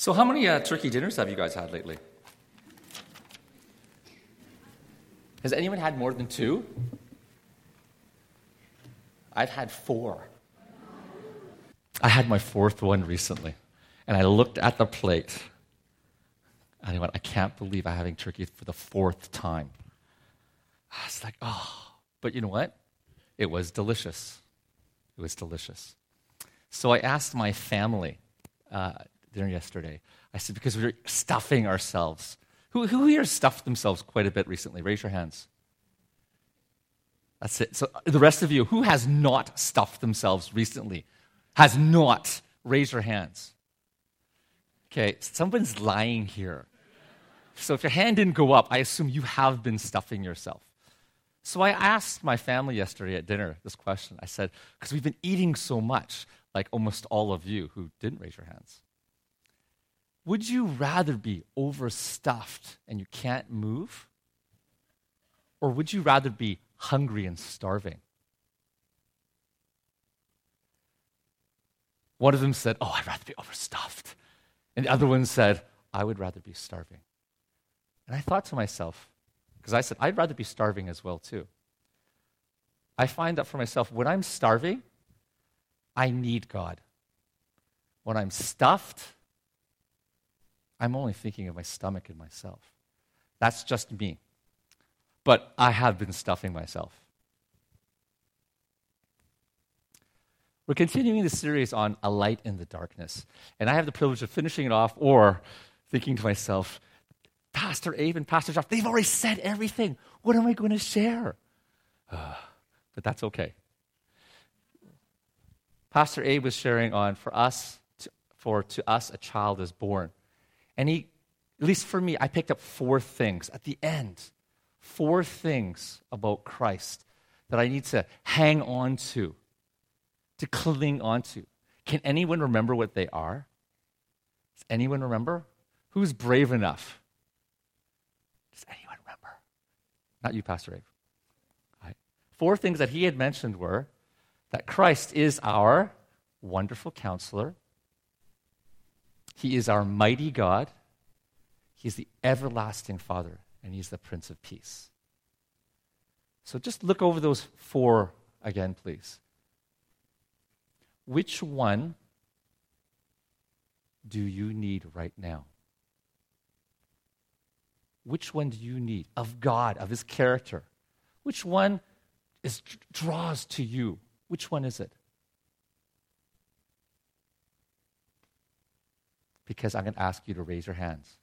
So how many turkey dinners have you guys had lately? Has anyone had more than 2? I've had 4. I had my 4th one recently, and I looked at the plate, and I went, I can't believe I'm having turkey for the 4th time. I was like, oh. But you know what? It was delicious. It was delicious. So I asked my family dinner yesterday. I said, because we were stuffing ourselves. Who here stuffed themselves quite a bit recently? Raise your hands. That's it. So the rest of you, who has not stuffed themselves recently? Has not? Raise your hands. Okay, someone's lying here. So if your hand didn't go up, I assume you have been stuffing yourself. So I asked my family yesterday at dinner this question. I said, because we've been eating so much, like almost all of you who didn't raise your hands, would you rather be overstuffed and you can't move? Or would you rather be hungry and starving? One of them said, oh, I'd rather be overstuffed. And the other one said, I would rather be starving. And I thought to myself, because I said, I'd rather be starving as well too. I find that for myself, when I'm starving, I need God. When I'm stuffed, I'm only thinking of my stomach and myself. That's just me. But I have been stuffing myself. We're continuing the series on A Light in the Darkness. And I have the privilege of finishing it off or thinking to myself, Pastor Abe and Pastor Jeff, they've already said everything. What am I going to share? But that's okay. Pastor Abe was sharing on to us a child is born. And he, at least for me, I picked up 4 things at the end. 4 things about Christ that I need to hang on to cling on to. Can anyone remember what they are? Does anyone remember? Who's brave enough? Does anyone remember? Not you, Pastor Abe. Right. 4 things that he had mentioned were that Christ is our wonderful counselor. He is our mighty God. He's the everlasting Father, and he's the Prince of Peace. So just look over those 4 again, please. Which one do you need right now? Which one do you need of God, of his character? Which one draws to you? Which one is it? Because I'm going to ask you to raise your hands.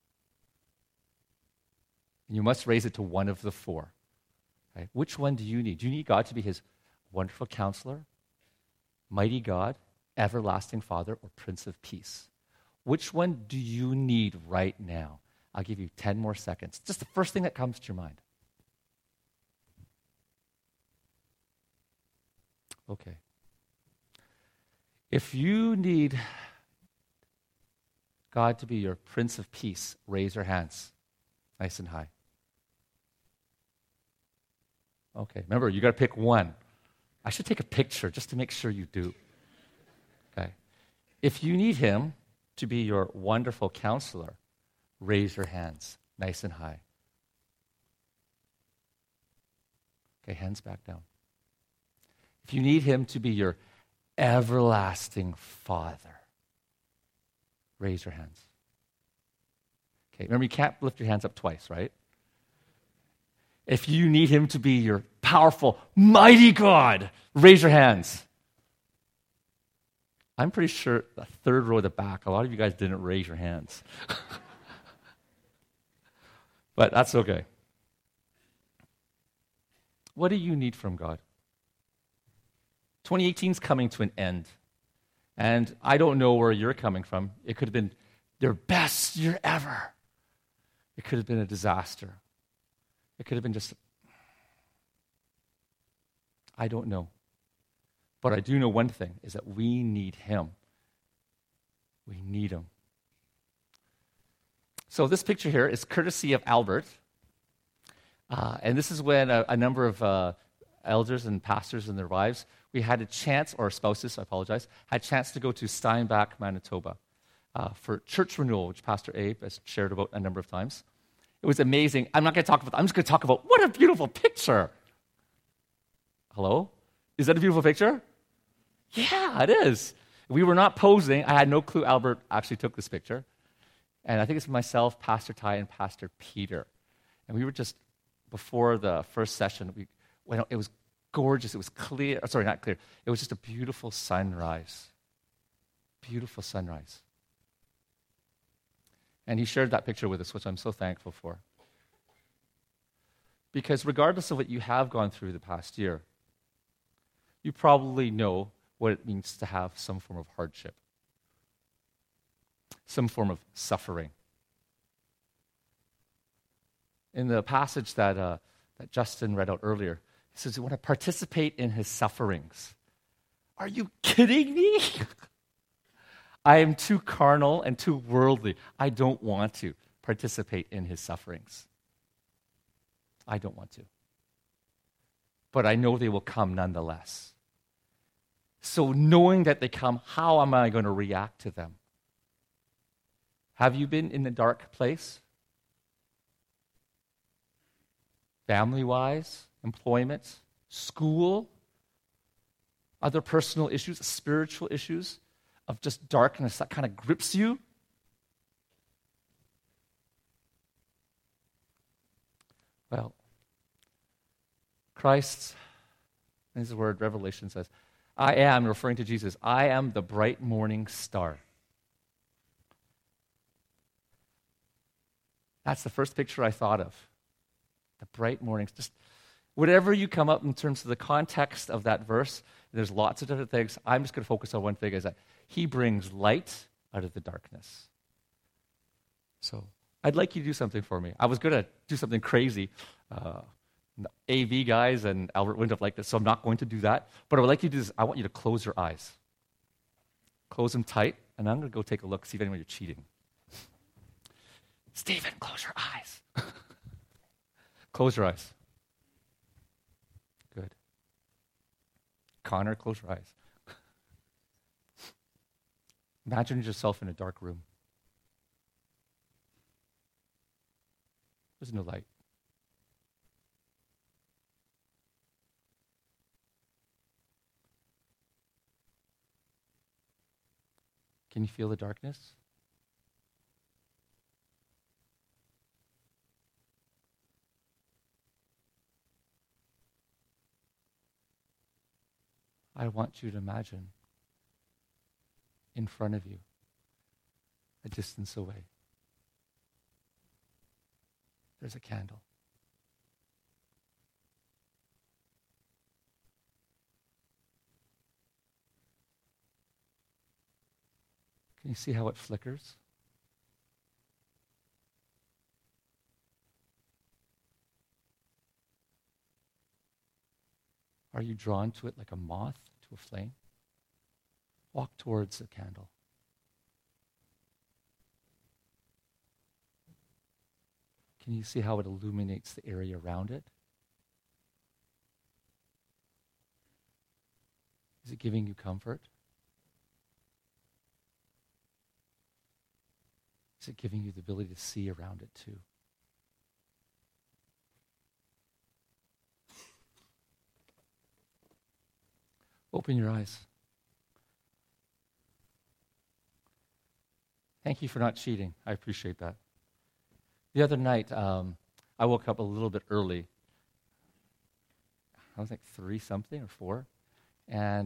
And you must raise it to one of the 4. Right? Which one do you need? Do you need God to be his wonderful counselor, mighty God, everlasting Father, or Prince of Peace? Which one do you need right now? I'll give you 10 more seconds. Just the first thing that comes to your mind. Okay. If you need God to be your Prince of Peace, raise your hands nice and high. Okay, remember, you got to pick one. I should take a picture just to make sure you do. Okay. If you need him to be your wonderful counselor, raise your hands nice and high. Okay, hands back down. If you need him to be your everlasting Father, raise your hands. Okay, remember, you can't lift your hands up twice, right? If you need him to be your powerful, mighty God, raise your hands. I'm pretty sure the 3rd row at the back, a lot of you guys didn't raise your hands. But that's okay. What do you need from God? 2018 is coming to an end. And I don't know where you're coming from. It could have been your best year ever. It could have been a disaster. It could have been just, I don't know. But I do know one thing, is that we need him. We need him. So this picture here is courtesy of Albert. And this is when a number of elders and pastors and their wives, we had a chance, or spouses, I apologize, had a chance to go to Steinbach, Manitoba. for church renewal, which Pastor Abe has shared about a number of times. It was amazing. I'm not going to talk about that. I'm just going to talk about what a beautiful picture. Hello? Is that a beautiful picture? Yeah, it is. We were not posing. I had no clue Albert actually took this picture. And I think it's myself, Pastor Ty, and Pastor Peter. And we were just, before the first session, it was gorgeous. It was clear. Sorry, not clear. It was just a beautiful sunrise. Beautiful sunrise. And he shared that picture with us, which I'm so thankful for. Because regardless of what you have gone through the past year, you probably know what it means to have some form of hardship, some form of suffering. In the passage that Justin read out earlier, he says, you want to participate in his sufferings. Are you kidding me? I am too carnal and too worldly. I don't want to participate in his sufferings. I don't want to. But I know they will come nonetheless. So knowing that they come, how am I going to react to them? Have you been in a dark place? Family-wise, employment, school, other personal issues, spiritual issues of just darkness that kind of grips you? Well, Christ, this is the word Revelation says, I am, referring to Jesus, I am the bright morning star. That's the first picture I thought of. The bright morning. Just whatever you come up in terms of the context of that verse, there's lots of different things. I'm just going to focus on one thing, is that he brings light out of the darkness. So I'd like you to do something for me. I was going to do something crazy. AV guys and Albert wouldn't have liked this, so I'm not going to do that. But I would like you to do this. I want you to close your eyes. Close them tight, and I'm going to go take a look, see if anyone you're cheating. Stephen, close your eyes. Close your eyes. Good. Connor, close your eyes. Imagine yourself in a dark room. There's no light. Can you feel the darkness? I want you to imagine in front of you, a distance away, there's a candle. Can you see how it flickers? Are you drawn to it like a moth to a flame? Walk towards the candle. Can you see how it illuminates the area around it? Is it giving you comfort? Is it giving you the ability to see around it too? Open your eyes. Thank you for not cheating. I appreciate that. The other night, I woke up a little bit early. I was like 3-something or 4. And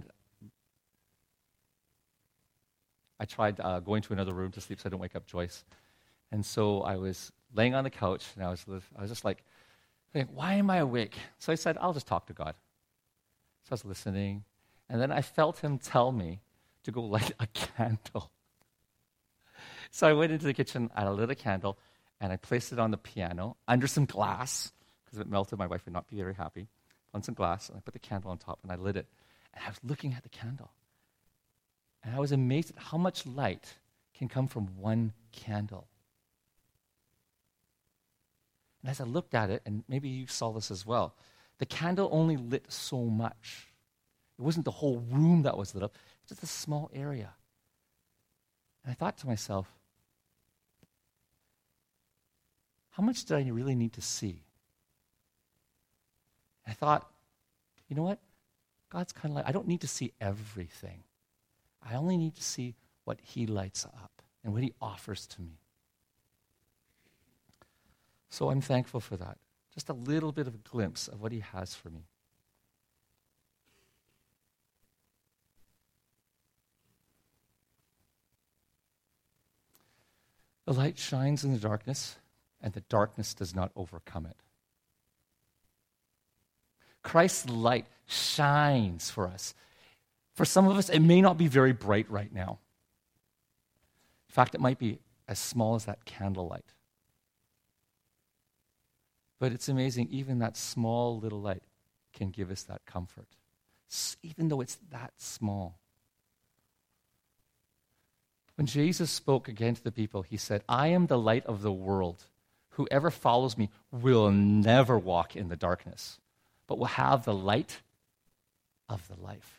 I tried going to another room to sleep so I don't wake up Joyce. And so I was laying on the couch, and I was just like, why am I awake? So I said, I'll just talk to God. So I was listening. And then I felt him tell me to go light a candle. So I went into the kitchen, I lit a candle, and I placed it on the piano under some glass, because if it melted, my wife would not be very happy. On some glass, and I put the candle on top, and I lit it. And I was looking at the candle. And I was amazed at how much light can come from one candle. And as I looked at it, and maybe you saw this as well, the candle only lit so much. It wasn't the whole room that was lit up, just a small area. And I thought to myself, how much did I really need to see? I thought, you know what? God's kind of like, I don't need to see everything. I only need to see what he lights up and what he offers to me. So I'm thankful for that. Just a little bit of a glimpse of what he has for me. The light shines in the darkness, and the darkness does not overcome it. Christ's light shines for us. For some of us, it may not be very bright right now. In fact, it might be as small as that candlelight. But it's amazing, even that small little light can give us that comfort, even though it's that small. When Jesus spoke again to the people, he said, I am the light of the world. Whoever follows me will never walk in the darkness, but will have the light of the life.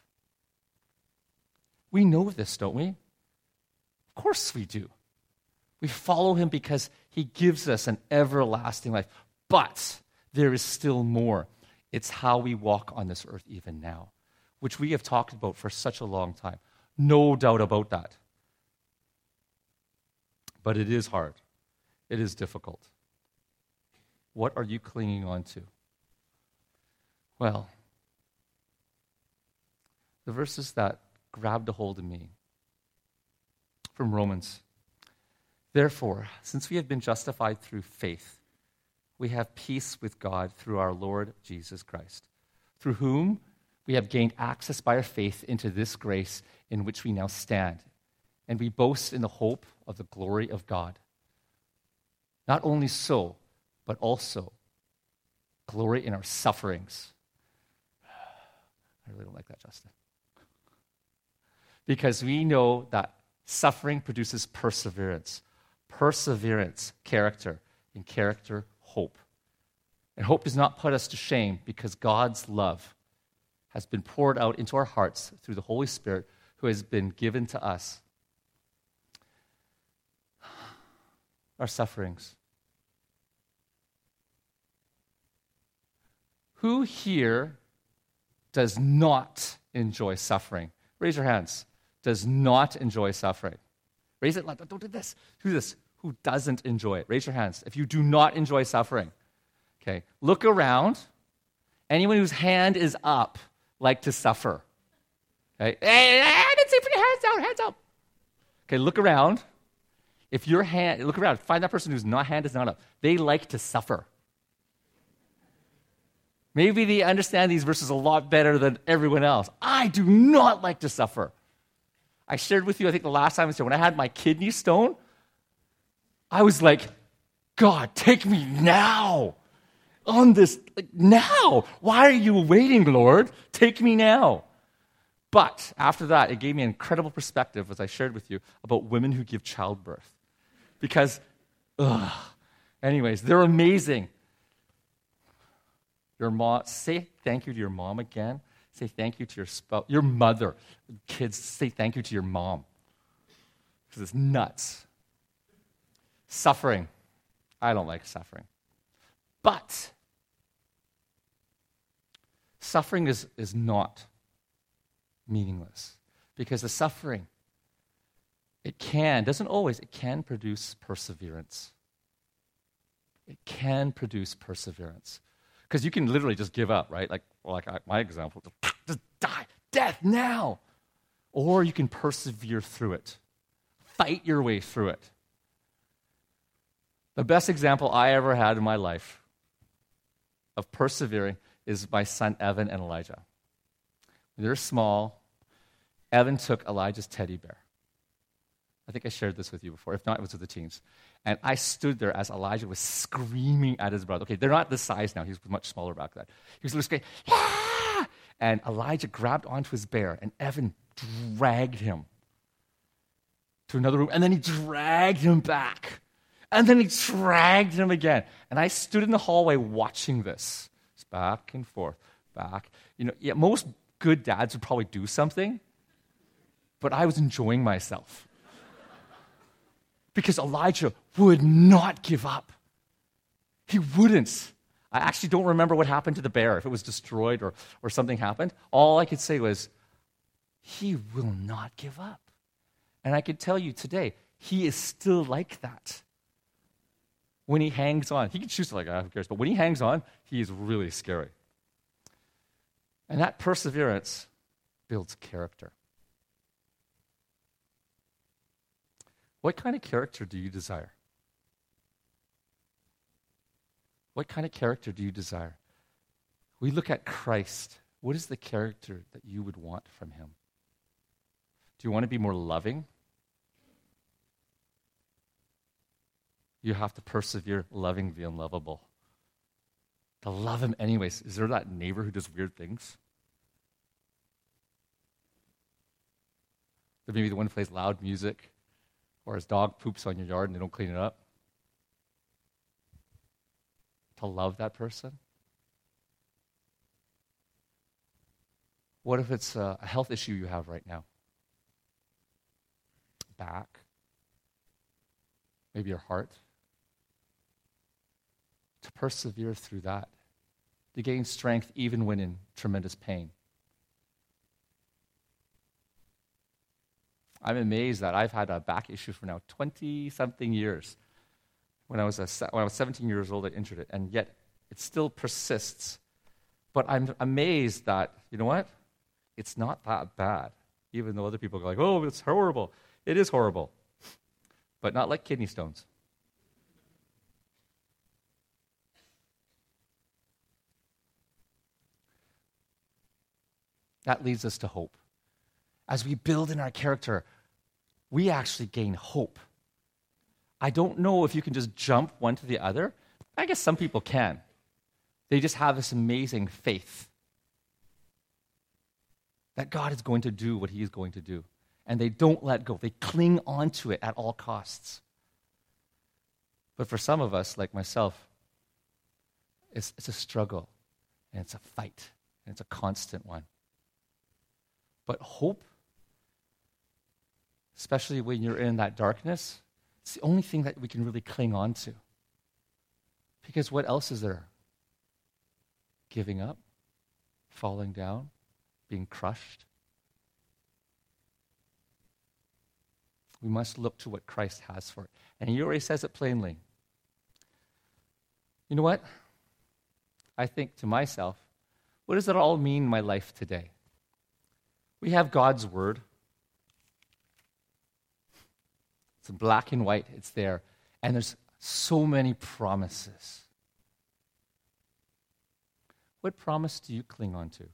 We know this, don't we? Of course we do. We follow him because he gives us an everlasting life. But there is still more. It's how we walk on this earth even now, which we have talked about for such a long time. No doubt about that. But it is hard. It is difficult. What are you clinging on to? Well, the verses that grabbed a hold of me from Romans. Therefore, since we have been justified through faith, we have peace with God through our Lord Jesus Christ, through whom we have gained access by our faith into this grace in which we now stand. And we boast in the hope of the glory of God. Not only so, but also glory in our sufferings. I really don't like that, Justin. Because we know that suffering produces perseverance. Perseverance, character. And character, hope. And hope does not put us to shame because God's love has been poured out into our hearts through the Holy Spirit who has been given to us. Our sufferings. Who here does not enjoy suffering? Raise your hands. Does not enjoy suffering. Raise it. Don't do this. Do this. Who doesn't enjoy it? Raise your hands. If you do not enjoy suffering. Okay. Look around. Anyone whose hand is up like to suffer. Okay. Hey, I didn't say put your hands down. Hands up. Okay. Look around. If your hand, look around, find that person whose hand is not up. They like to suffer. Maybe they understand these verses a lot better than everyone else. I do not like to suffer. I shared with you, I think the last time I was here, when I had my kidney stone, I was like, God, take me now. On this, like, now. Why are you waiting, Lord? Take me now. But after that, it gave me an incredible perspective, as I shared with you, about women who give childbirth. Because, anyways, they're amazing. Your mom, say thank you to your mom again. Say thank you to your spouse, your mother. Kids, say thank you to your mom. Because it's nuts. Suffering. I don't like suffering. But suffering is not meaningless. Because the suffering, it can produce perseverance. It can produce perseverance. Because you can literally just give up, right? Like my example, just die, death now. Or you can persevere through it. Fight your way through it. The best example I ever had in my life of persevering is my son Evan and Elijah. When they were small, Evan took Elijah's teddy bear. I think I shared this with you before. If not, it was with the teens. And I stood there as Elijah was screaming at his brother. Okay, they're not this size now. He was much smaller back then. He was screaming, ah! And Elijah grabbed onto his bear, and Evan dragged him to another room. And then he dragged him back. And then he dragged him again. And I stood in the hallway watching this. Just back and forth, back. Most good dads would probably do something, but I was enjoying myself. Because Elijah would not give up. He wouldn't. I actually don't remember what happened to the bear, if it was destroyed or something happened. All I could say was, he will not give up. And I can tell you today, he is still like that. When he hangs on, he can choose to who cares? But when he hangs on, he is really scary. And that perseverance builds character. What kind of character do you desire? What kind of character do you desire? We look at Christ. What is the character that you would want from him? Do you want to be more loving? You have to persevere loving the unlovable. To love him anyways. Is there that neighbor who does weird things? Or maybe the one who plays loud music, or his dog poops on your yard and they don't clean it up. To love that person? What if it's a health issue you have right now? Back? Maybe your heart? To persevere through that. To gain strength even when in tremendous pain. I'm amazed that I've had a back issue for now 20-something years. When I was 17 years old, I injured it, and yet it still persists. But I'm amazed that, you know what? It's not that bad, even though other people go like, oh, it's horrible. It is horrible, but not like kidney stones. That leads us to hope. As we build in our character, we actually gain hope. I don't know if you can just jump one to the other. I guess some people can. They just have this amazing faith that God is going to do what he is going to do. And they don't let go. They cling on to it at all costs. But for some of us, like myself, it's a struggle, and it's a fight, and it's a constant one. But hope, especially when you're in that darkness, it's the only thing that we can really cling on to. Because what else is there? Giving up, falling down, being crushed. We must look to what Christ has for it. And he already says it plainly. You know what? I think to myself, what does it all mean in my life today? We have God's word. It's in black and white. It's there. And there's so many promises. What promise do you cling on to?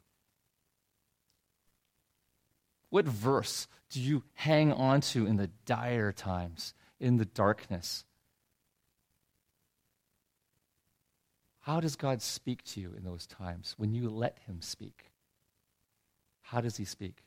What verse do you hang on to in the dire times, in the darkness? How does God speak to you in those times when you let him speak? How does he speak?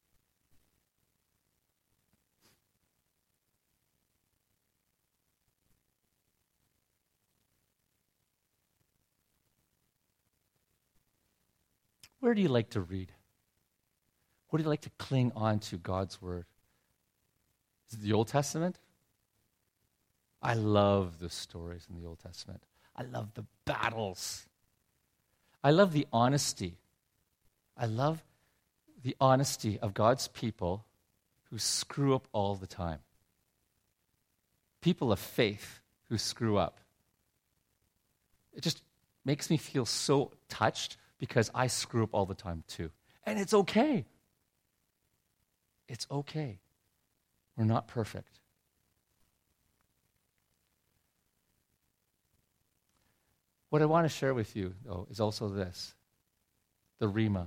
Where do you like to read? What do you like to cling on to God's word? Is it the Old Testament? I love the stories in the Old Testament. I love the battles. I love the honesty. I love the honesty of God's people who screw up all the time. People of faith who screw up. It just makes me feel so touched because I screw up all the time too. And it's okay. It's okay. We're not perfect. What I want to share with you, though, is also this, the Rhema.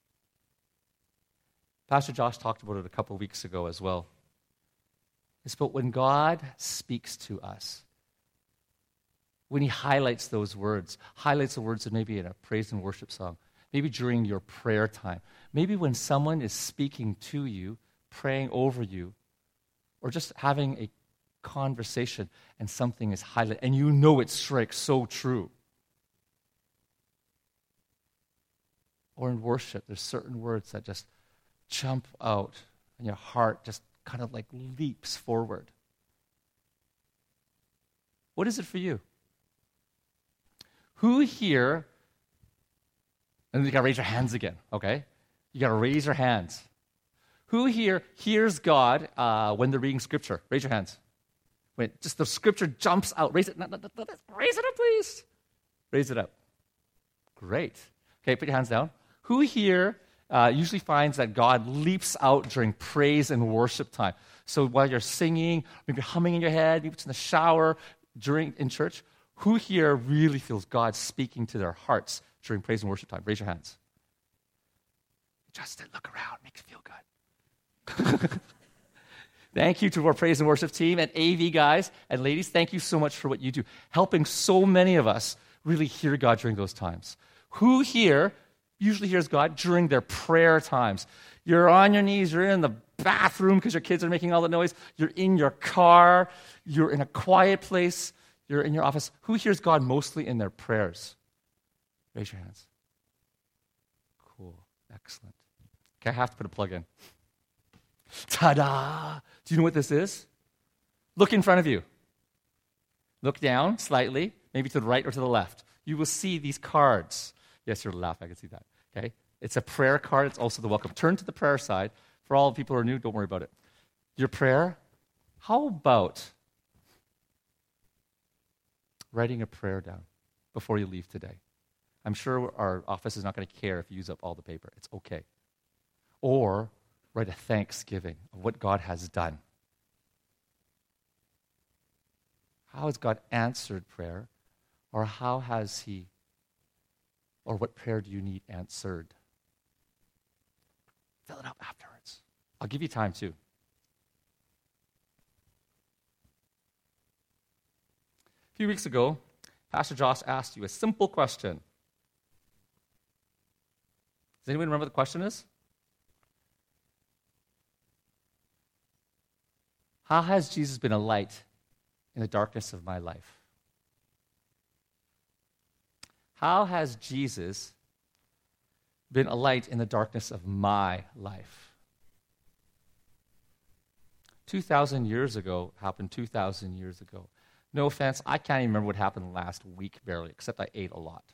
Pastor Josh talked about it a couple weeks ago as well. It's about when God speaks to us, when he highlights those words, highlights the words that maybe in a praise and worship song, maybe during your prayer time, maybe when someone is speaking to you, praying over you, or just having a conversation and something is highlighted, and you know it strikes so true. Or in worship, there's certain words that just jump out, and your heart just kind of like leaps forward. What is it for you? Who here, and you got to raise your hands again, okay? You got to raise your hands. Who here hears God when they're reading Scripture? Raise your hands. When just the Scripture jumps out. Raise it. Raise it up, please. Raise it up. Great. Okay, put your hands down. Who here usually finds that God leaps out during praise and worship time? So while you're singing, maybe humming in your head, maybe it's in the shower, in church, who here really feels God speaking to their hearts during praise and worship time? Raise your hands. Justin, look around. Makes you feel good. Thank you to our praise and worship team and AV guys and ladies. Thank you so much for what you do, helping so many of us really hear God during those times. Who here usually hears God during their prayer times? You're on your knees, you're in the bathroom because your kids are making all the noise, you're in your car, you're in a quiet place, you're in your office. Who hears God mostly in their prayers? Raise your hands. Cool. Excellent. Okay, I have to put a plug in. Ta-da! Do you know what this is? Look in front of you. Look down slightly, maybe to the right or to the left. You will see these cards. Yes, you're laughing. I can see that. Okay? It's a prayer card. It's also the welcome. Turn to the prayer side. For all the people who are new, don't worry about it. Your prayer, how about writing a prayer down before you leave today? I'm sure our office is not going to care if you use up all the paper. It's okay. Or write a thanksgiving of what God has done. How has God answered prayer? Or how has He, or what prayer do you need answered? Fill it up afterwards. I'll give you time too. A few weeks ago, Pastor Josh asked you a simple question. Does anyone remember what the question is? How has Jesus been a light in the darkness of my life? How has Jesus been a light in the darkness of my life? 2,000 years ago happened 2,000 years ago. No offense, I can't even remember what happened last week barely, except I ate a lot.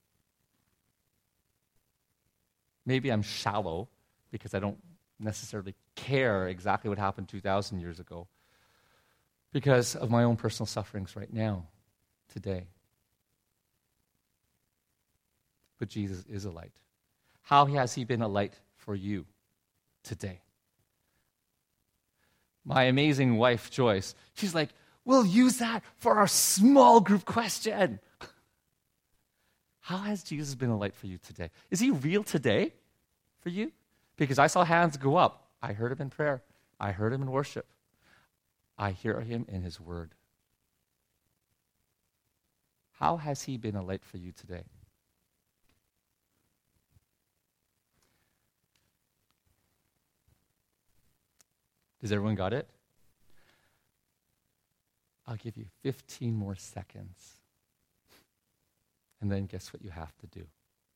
Maybe I'm shallow because I don't necessarily care exactly what happened 2,000 years ago because of my own personal sufferings right now, today. But Jesus is a light. How has He been a light for you today? My amazing wife, Joyce, she's like, we'll use that for our small group question. How has Jesus been a light for you today? Is He real today for you? Because I saw hands go up. I heard Him in prayer. I heard Him in worship. I hear Him in His word. How has He been a light for you today? Does everyone got it? I'll give you 15 more seconds. And then guess what you have to do?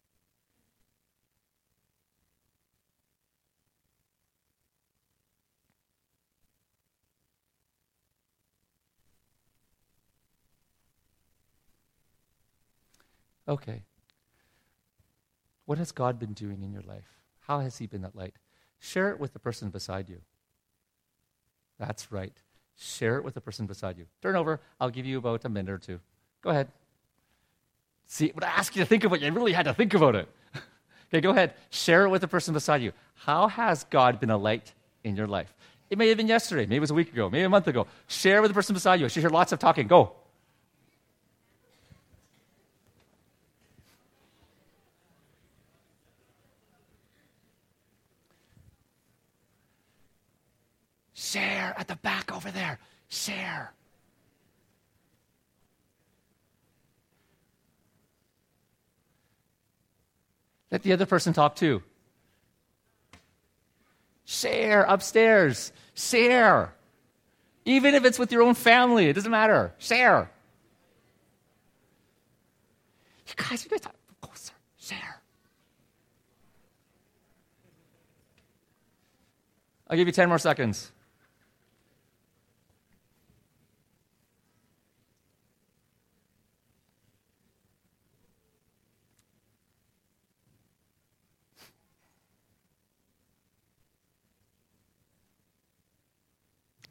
Okay. What has God been doing in your life? How has He been that light? Share it with the person beside you. That's right. Share it with the person beside you. Turn over. I'll give you about a minute or two. Go ahead. See, when I asked you to think about it, you really had to think about it. Okay, go ahead. Share it with the person beside you. How has God been a light in your life? It may have been yesterday. Maybe it was a week ago. Maybe a month ago. Share it with the person beside you. I should hear lots of talking. Go. Share at the back over there. Share. Let the other person talk too. Share upstairs. Share. Even if it's with your own family, it doesn't matter. Share. You guys talk closer. Share. I'll give you 10 more seconds.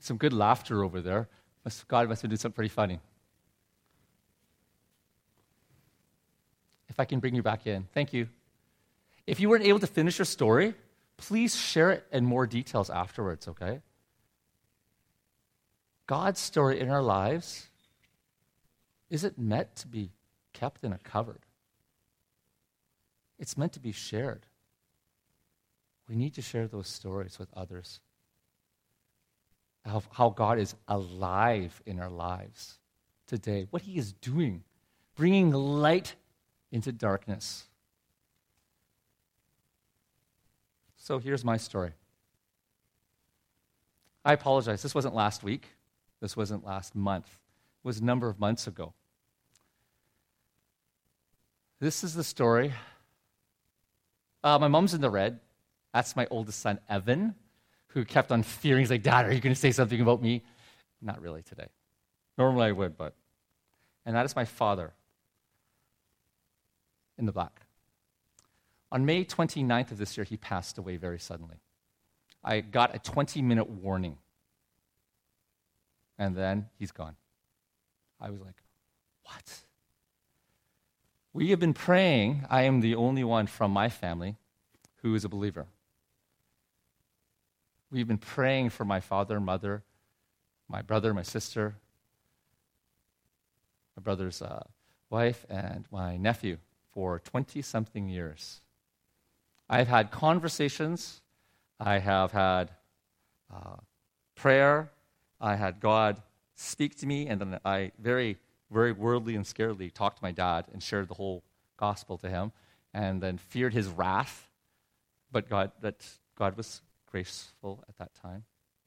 some good laughter over there. God must have done something pretty funny. If I can bring you back in. Thank you. If you weren't able to finish your story, please share it in more details afterwards, okay? God's story in our lives isn't meant to be kept in a cupboard. It's meant to be shared. We need to share those stories with others of how God is alive in our lives today, what he is doing, bringing light into darkness. So here's my story. I apologize. This wasn't last week. This wasn't last month. It was a number of months ago. This is the story. My mom's in the red. That's my oldest son, Evan, who kept on fearing. He's like, Dad, are you going to say something about me? Not really today. Normally I would, but. And that is my father in the black. On May 29th of this year, he passed away very suddenly. I got a 20-minute warning. And then he's gone. I was like, what? We have been praying. I am the only one from my family who is a believer. We've been praying for my father, mother, my brother, my sister, my brother's wife, and my nephew for 20-something years. I've had conversations. I have had prayer. I had God speak to me, and then I very, very worldly and scaredly talked to my dad and shared the whole gospel to him, and then feared his wrath. But God was graceful at that time.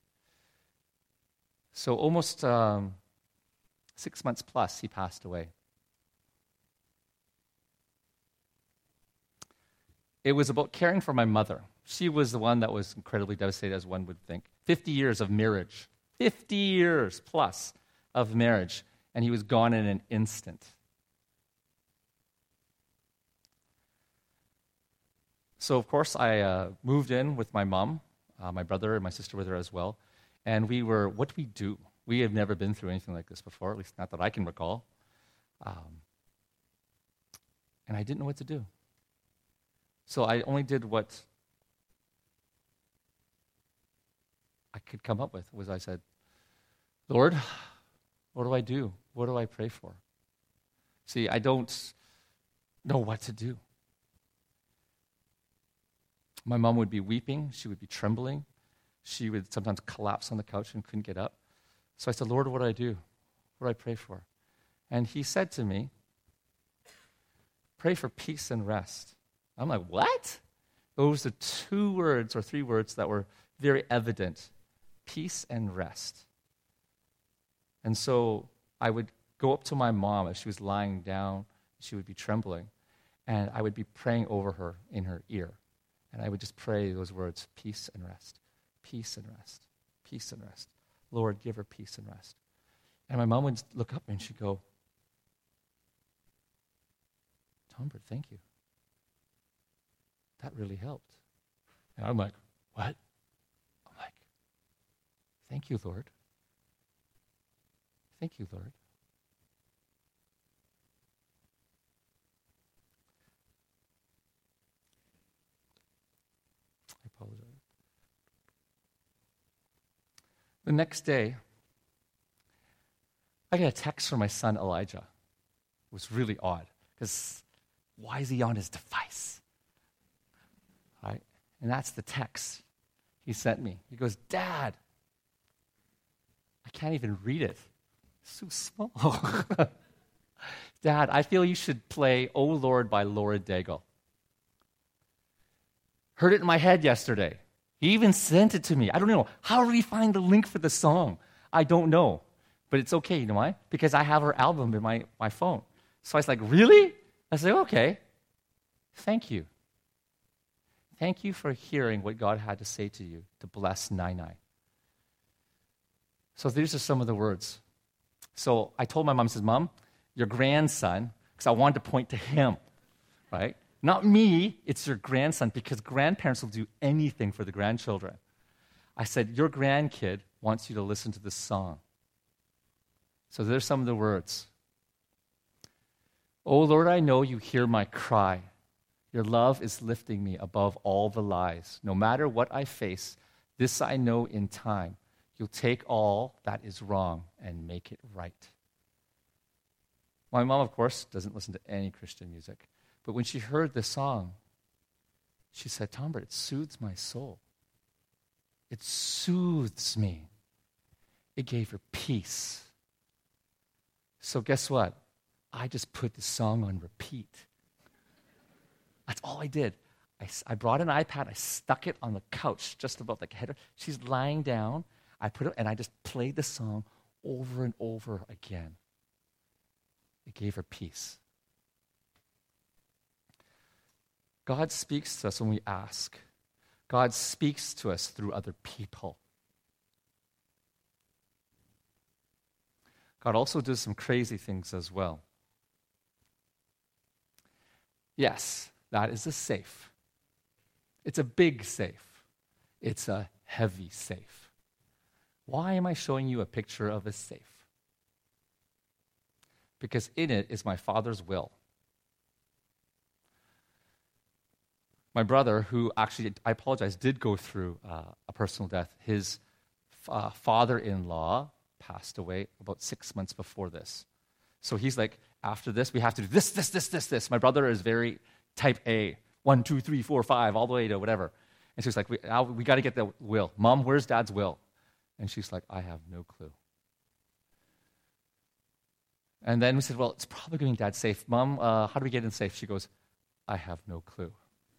So almost 6 months plus, he passed away. It was about caring for my mother. She was the one that was incredibly devastated, as one would think. 50 years of marriage. 50 years plus of marriage. And he was gone in an instant. So, of course, I moved in with my mom. My brother and my sister were there as well. And we were, what do we do? We have never been through anything like this before, at least not that I can recall. And I didn't know what to do. So I only did what I could come up with, was I said, Lord, what do I do? What do I pray for? See, I don't know what to do. My mom would be weeping. She would be trembling. She would sometimes collapse on the couch and couldn't get up. So I said, Lord, what do I do? What do I pray for? And he said to me, pray for peace and rest. I'm like, what? Those are 2 words or 3 words that were very evident. Peace and rest. And so I would go up to my mom as she was lying down. She would be trembling. And I would be praying over her in her ear. And I would just pray those words, peace and rest, peace and rest, peace and rest. Lord, give her peace and rest. And my mom would look up and she'd go, Tombert, thank you. That really helped. And I'm like, what? I'm like, thank you, Lord. Thank you, Lord. I apologize. The next day, I got a text from my son Elijah. It was really odd, because why is he on his device? Right? And that's the text he sent me. He goes, Dad, I can't even read it. It's so small. Dad, I feel you should play "O Lord" by Laura Daigle. Heard it in my head yesterday. He even sent it to me. I don't know. How did he find the link for the song? I don't know. But it's okay, you know why? Because I have her album in my phone. So I was like, really? I said, okay. Thank you. Thank you for hearing what God had to say to you to bless Nai. So these are some of the words. So I told my mom, I said, Mom, your grandson, because I wanted to point to him, right? Not me, it's your grandson, because grandparents will do anything for the grandchildren. I said, your grandkid wants you to listen to this song. So there's some of the words. Oh Lord, I know you hear my cry. Your love is lifting me above all the lies. No matter what I face, this I know in time. You'll take all that is wrong and make it right. My mom, of course, doesn't listen to any Christian music. But when she heard this song, she said, Tombert, it soothes my soul. It soothes me. It gave her peace. So guess what? I just put the song on repeat. That's all I did. I brought an iPad. I stuck it on the couch just above the head. She's lying down. I put it, and I just played the song over and over again. It gave her peace. God speaks to us when we ask. God speaks to us through other people. God also does some crazy things as well. Yes, that is a safe. It's a big safe. It's a heavy safe. Why am I showing you a picture of a safe? Because in it is my Father's will. My brother, who actually, I apologize, did go through a personal death. His father-in-law passed away about 6 months before this. So he's like, after this, we have to do this. My brother is very type A, 1, 2, 3, 4, 5, all the way to whatever. And so he's like, we got to get the will. Mom, where's Dad's will? And she's like, I have no clue. And then we said, well, it's probably going to be Dad's safe. Mom, how do we get in safe? She goes, I have no clue.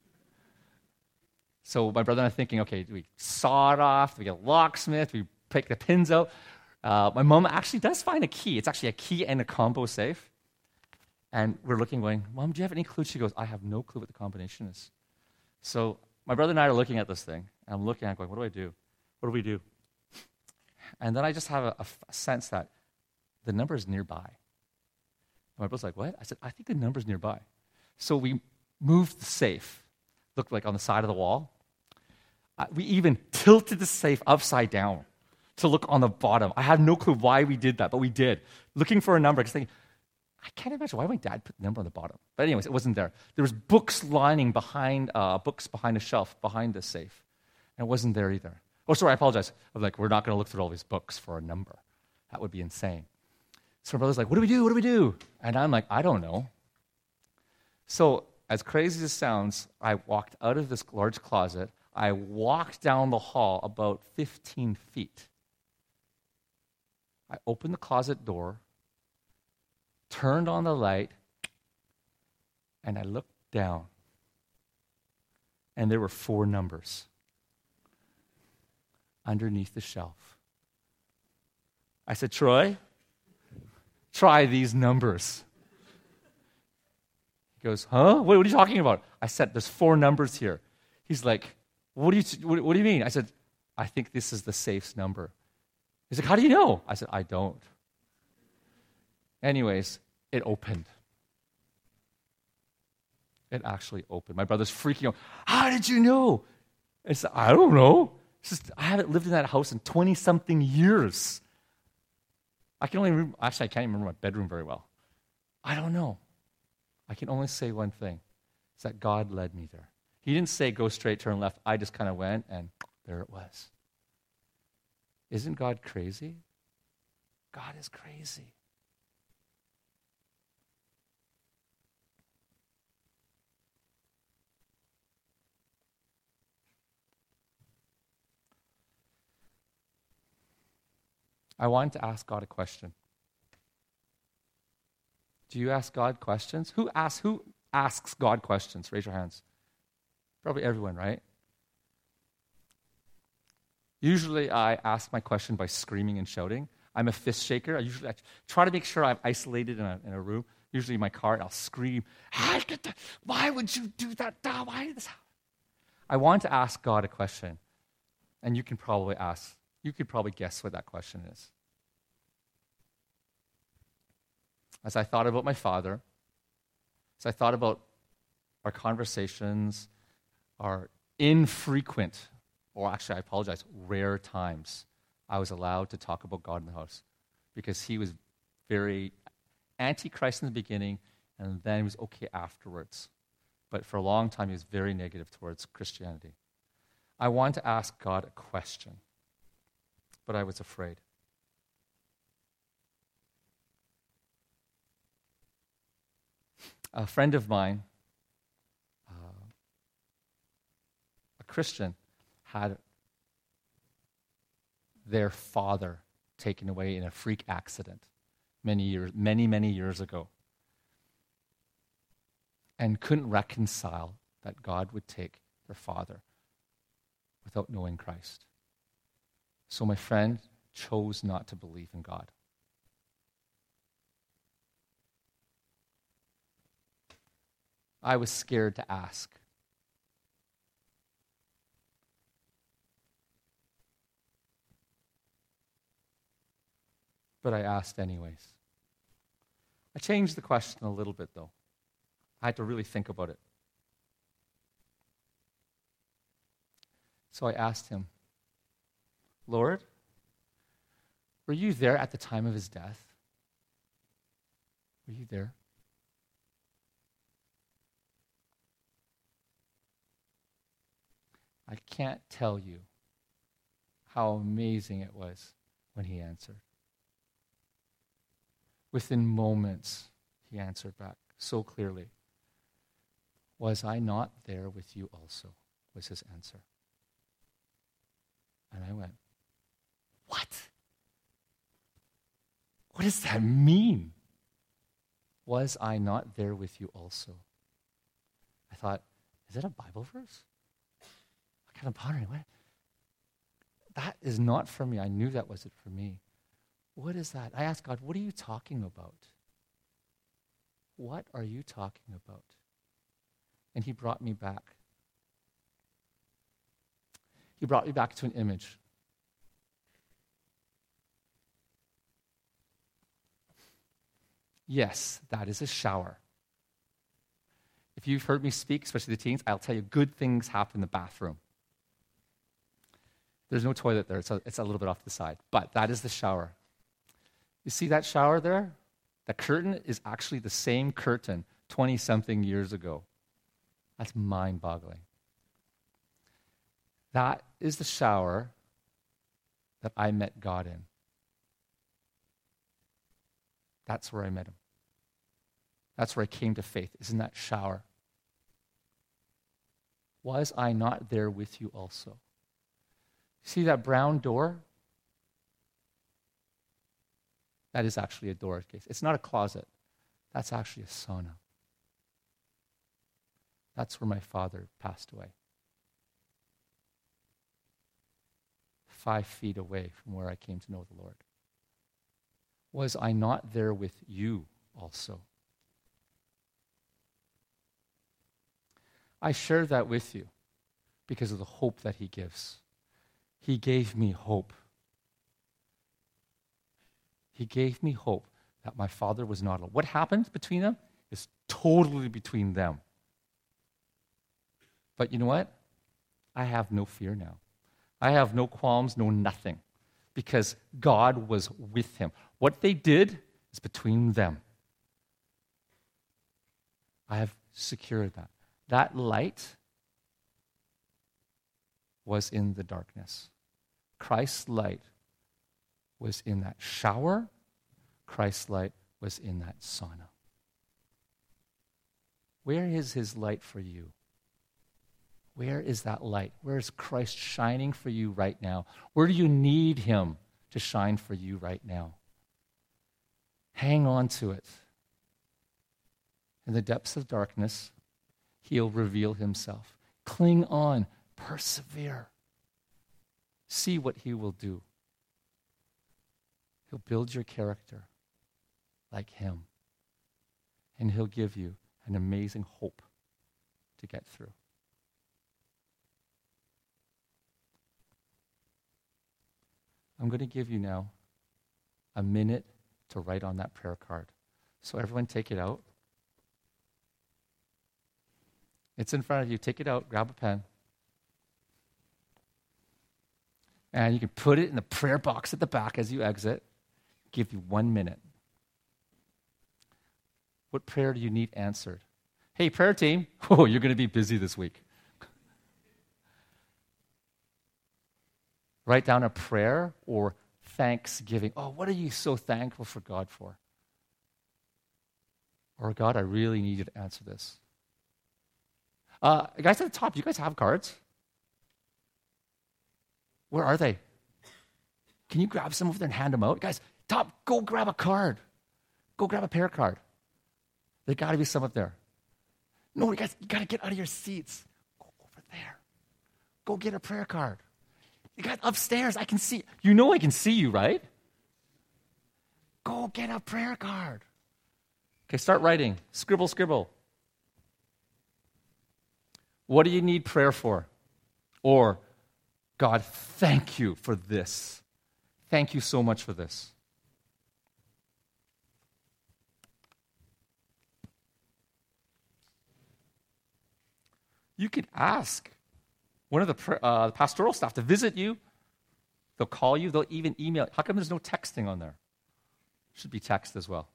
So my brother and I are thinking, okay, do we saw it off? Do we get a locksmith? Do we pick the pins out? My mom actually does find a key. It's actually a key and a combo safe. And we're looking, going, Mom, do you have any clue? She goes, I have no clue what the combination is. So my brother and I are looking at this thing. And I'm looking at it going, what do I do? What do we do? And then I just have a sense that the number is nearby. And my brother's like, what? I said, I think the number's nearby. So we moved the safe. Looked like on the side of the wall. We even tilted the safe upside down to look on the bottom. I have no clue why we did that, but we did. Looking for a number, just thinking, I can't imagine why my dad put the number on the bottom. But anyways, it wasn't there. There was books lining behind, books behind a shelf behind the safe. And it wasn't there either. Oh, sorry, I apologize. I'm like, we're not going to look through all these books for a number. That would be insane. So my brother's like, what do we do? What do we do? And I'm like, I don't know. So as crazy as it sounds, I walked out of this large closet. I walked down the hall about 15 feet. I opened the closet door, turned on the light, and I looked down. And there were 4 numbers underneath the shelf. I said, Troy, try these numbers. He goes, huh? What are you talking about? I said, there's 4 numbers here. He's like, what do you mean? I said, I think this is the safe's number. He's like, how do you know? I said, I don't. Anyways, it opened. It actually opened. My brother's freaking out. How did you know? I said, I don't know. It's just, I haven't lived in that house in 20-something years. I can't even remember my bedroom very well. I don't know. I can only say one thing. It's that God led me there. He didn't say go straight, turn left. I just kind of went, and there it was. Isn't God crazy? God is crazy. I wanted to ask God a question. Do you ask God questions? Who asks God questions? Raise your hands. Probably everyone, right? Usually I ask my question by screaming and shouting. I'm a fist shaker. I try to make sure I'm isolated in a room, usually in my car, and I'll scream, why would you do that? Why did this happen? I want to ask God a question, and you could probably guess what that question is. As I thought about my father, as I thought about our conversations, our infrequent, or actually I apologize, rare times I was allowed to talk about God in the house because he was very anti-Christ in the beginning, and then he was okay afterwards. But for a long time, he was very negative towards Christianity. I wanted to ask God a question, but I was afraid. A friend of mine, a Christian, had their father taken away in a freak accident many years ago, and couldn't reconcile that God would take their father without knowing Christ. So my friend chose not to believe in God. I was scared to ask. But I asked anyways. I changed the question a little bit, though. I had to really think about it. So I asked him, Lord, were you there at the time of his death? Were you there? I can't tell you how amazing it was when he answered. Within moments, he answered back so clearly. Was I not there with you also? Was his answer. And I went, what? What does that mean? Was I not there with you also? I thought, is it a Bible verse? I kind of pondering, what? That is not for me. I knew that wasn't for me. What is that? I asked God, what are you talking about? What are you talking about? And he brought me back. He brought me back to an image. Yes, that is a shower. If you've heard me speak, especially the teens, I'll tell you good things happen in the bathroom. There's no toilet there, so it's a little bit off to the side. But that is the shower. You see that shower there? The curtain is actually the same curtain 20-something years ago. That's mind-boggling. That is the shower that I met God in. That's where I met him. That's where I came to faith, is in that shower. Was I not there with you also? See that brown door? That is actually a door case. It's not a closet. That's actually a sauna. That's where my father passed away. 5 feet away from where I came to know the Lord. Was I not there with you also? I share that with you because of the hope that he gives. He gave me hope. He gave me hope that my father was not alone. What happened between them is totally between them. But you know what? I have no fear now. I have no qualms, no nothing, because God was with him. What they did is between them. I have secured that. That light was in the darkness. Christ's light was in that shower. Christ's light was in that sauna. Where is his light for you? Where is that light? Where is Christ shining for you right now? Where do you need him to shine for you right now? Hang on to it. In the depths of darkness, he'll reveal himself. Cling on. Persevere. See what he will do. He'll build your character like him. And he'll give you an amazing hope to get through. I'm going to give you now a minute to write on that prayer card. So everyone take it out. It's in front of you. Take it out. Grab a pen. And you can put it in the prayer box at the back as you exit. Give you 1 minute. What prayer do you need answered? Hey, prayer team. Oh, you're going to be busy this week. Write down a prayer or thanksgiving. Oh, what are you so thankful for God for? Or, God, I really need you to answer this. Guys at the top, do you guys have cards? Where are they? Can you grab some over there and hand them out? Guys, top, go grab a card. Go grab a prayer card. There got to be some up there. No, you guys, you got to get out of your seats. Go over there. Go get a prayer card. You got upstairs. I can see. You know I can see you, right? Go get a prayer card. Okay, start writing. Scribble, scribble. What do you need prayer for? Or, God, thank you for this. Thank you so much for this. You could ask one of the pastoral staff to visit you. They'll call you. They'll even email. How come there's no texting on there? Should be text as well.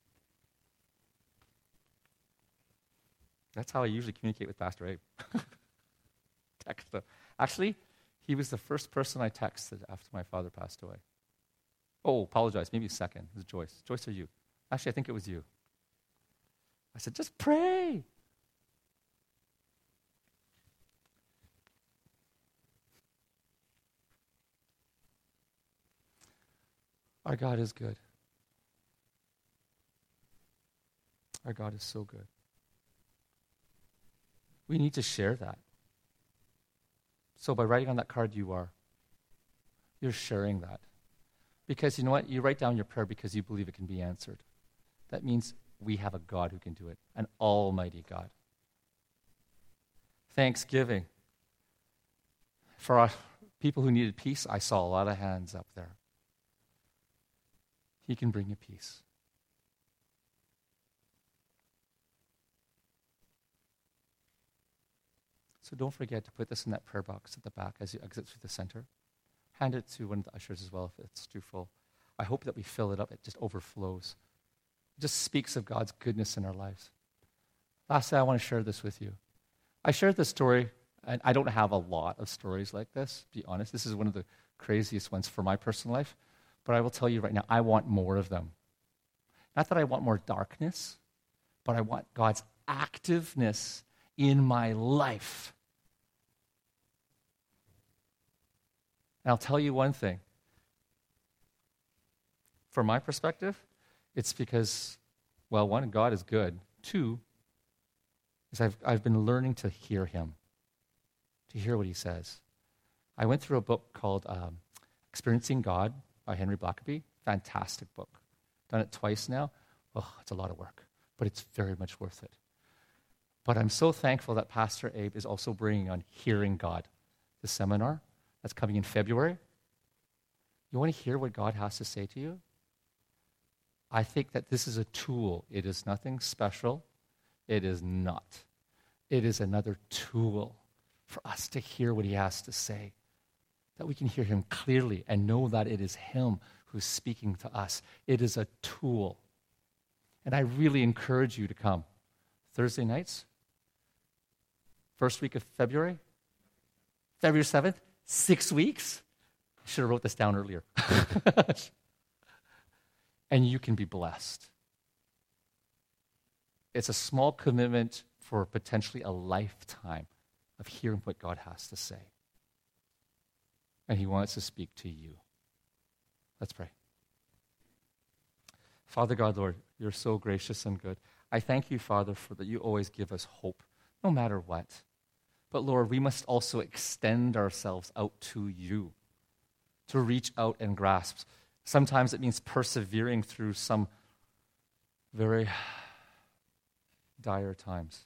That's how I usually communicate with Pastor Abe. Text him. Actually, he was the first person I texted after my father passed away. Oh, apologize. Maybe second. It was Joyce. Joyce, or you? Actually, I think it was you. I said, just pray. Our God is good. Our God is so good. We need to share that. So by writing on that card, you're sharing that. Because you know what? You write down your prayer because you believe it can be answered. That means we have a God who can do it, an almighty God. Thanksgiving. For our people who needed peace, I saw a lot of hands up there. He can bring you peace. So don't forget to put this in that prayer box at the back as you exit through the center. Hand it to one of the ushers as well if it's too full. I hope that we fill it up. It just overflows. It just speaks of God's goodness in our lives. Lastly, I want to share this with you. I shared this story, and I don't have a lot of stories like this, to be honest. This is one of the craziest ones for my personal life. But I will tell you right now, I want more of them. Not that I want more darkness, but I want God's activeness in my life. And I'll tell you one thing. From my perspective, it's because, well, one, God is good. Two, is I've been learning to hear him, to hear what he says. I went through a book called Experiencing God by Henry Blackaby. Fantastic book. Done it twice now. Oh, it's a lot of work, but it's very much worth it. But I'm so thankful that Pastor Abe is also bringing on Hearing God, the seminar that's coming in February. You want to hear what God has to say to you? I think that this is a tool. It is nothing special. It is not. It is another tool for us to hear what he has to say, that we can hear him clearly and know that it is him who's speaking to us. It is a tool. And I really encourage you to come. Thursday nights, first week of February, February 7th, 6 weeks. I should have wrote this down earlier. And you can be blessed. It's a small commitment for potentially a lifetime of hearing what God has to say. And he wants to speak to you. Let's pray. Father God, Lord, you're so gracious and good. I thank you, Father, for that you always give us hope, no matter what. But Lord, we must also extend ourselves out to you, to reach out and grasp. Sometimes it means persevering through some very dire times.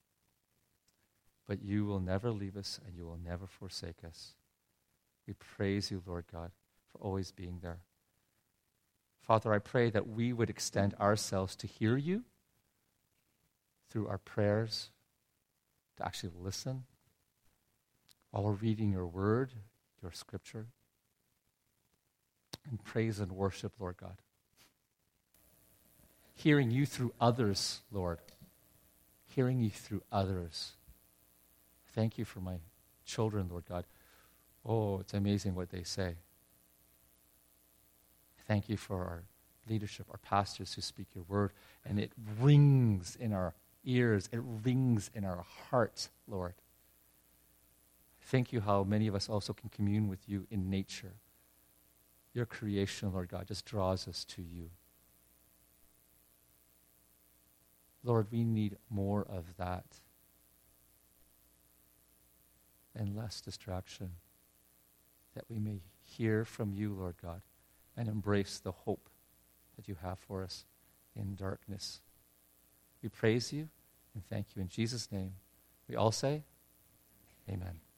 But you will never leave us and you will never forsake us. We praise you, Lord God, for always being there. Father, I pray that we would extend ourselves to hear you through our prayers, to actually listen while we're reading your word, your scripture, and praise and worship, Lord God. Hearing you through others, Lord. Hearing you through others. Thank you for my children, Lord God. Oh, it's amazing what they say. Thank you for our leadership, our pastors who speak your word, and it rings in our ears, it rings in our hearts, Lord. Thank you how many of us also can commune with you in nature. Your creation, Lord God, just draws us to you. Lord, we need more of that and less distraction, that we may hear from you, Lord God, and embrace the hope that you have for us in darkness. We praise you and thank you in Jesus' name. We all say, amen.